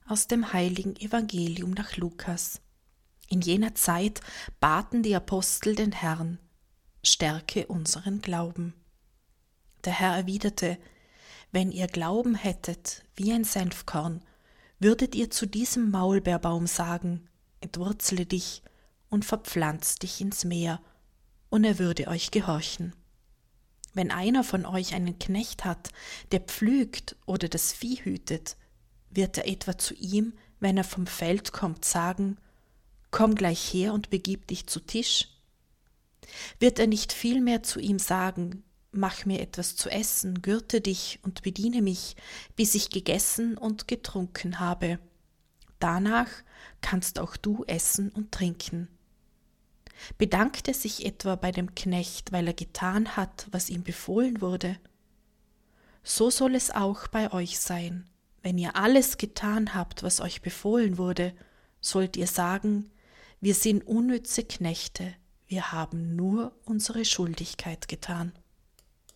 aus dem heiligen Evangelium nach Lukas. In jener Zeit baten die Apostel den Herrn: Stärke unseren Glauben. Der Herr erwiderte: Wenn ihr Glauben hättet wie ein Senfkorn, würdet ihr zu diesem Maulbeerbaum sagen: Entwurzle dich und verpflanz dich ins Meer, und er würde euch gehorchen. Wenn einer von euch einen Knecht hat, der pflügt oder das Vieh hütet, wird er etwa zu ihm, wenn er vom Feld kommt, sagen: Komm gleich her und begib dich zu Tisch? Wird er nicht vielmehr zu ihm sagen: Mach mir etwas zu essen, gürte dich und bediene mich, bis ich gegessen und getrunken habe. Danach kannst auch du essen und trinken. Bedankt er sich etwa bei dem Knecht, weil er getan hat, was ihm befohlen wurde? So soll es auch bei euch sein. Wenn ihr alles getan habt, was euch befohlen wurde, sollt ihr sagen: Wir sind unnütze Knechte, wir haben nur unsere Schuldigkeit getan.